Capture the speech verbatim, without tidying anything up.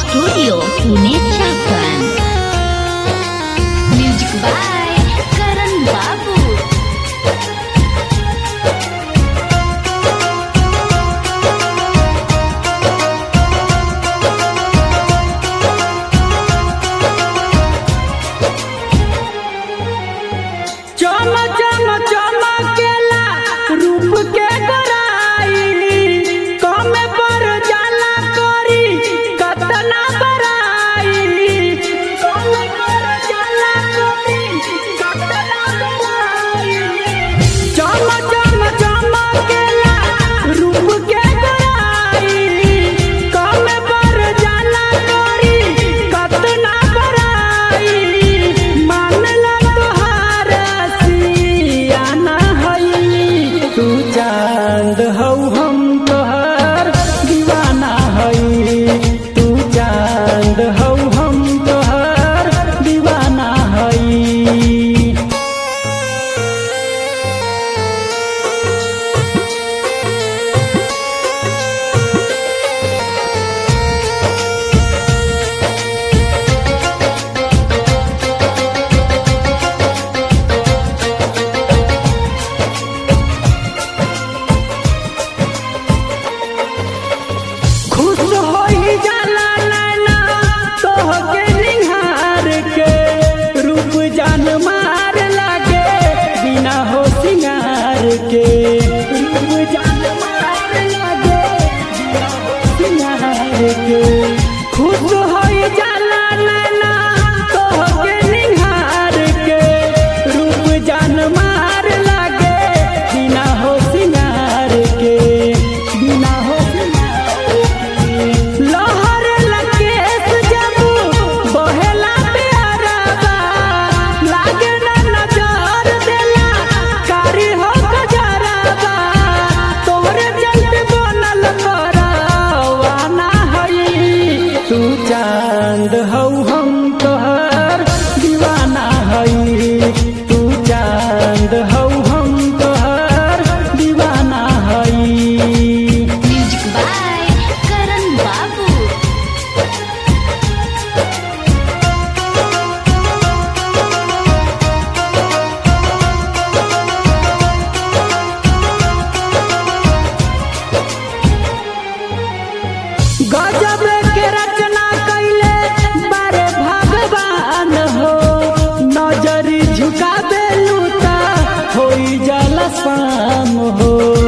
Studio Pune Chakan. Music by Karan Babu. चलो चलो चलो केला रूप के गोराई कम पर जाला करी कतना बराई कम पर जाला करी कतना बराई चलो चलो चलो केला रूप के गोराई कम पर जाला करी कतना बराई मान ला तोहार सियाना हई तू चांद हौ हम तोहर दीवाना हई तू चांद हौ हम तोहर दीवाना हई। खुश होई जाला नैना तोहके निहार के रूप जान मार लागे बिना हो सिंगार के रूप जान मार लागे बिना हो सिंगार के खुश होई जाला नैना तोहके निहार के रूप जान मार लागे बिना हो सिंगार के बिना हो लहर लकेश जबू बहेला प्यारा बा लागे ना नजर देला कारी हो गजरा बा तोहरे जल्द बनल परवाना हई तू चांद हौ हम तोहर दीवाना हई तू चांद हौ हम तोहर दीवाना हई। Music by Karan Babu. गजब के रचना कैले बारे भगवान हो नजरी झुका बेलूता होई जाला शाम हो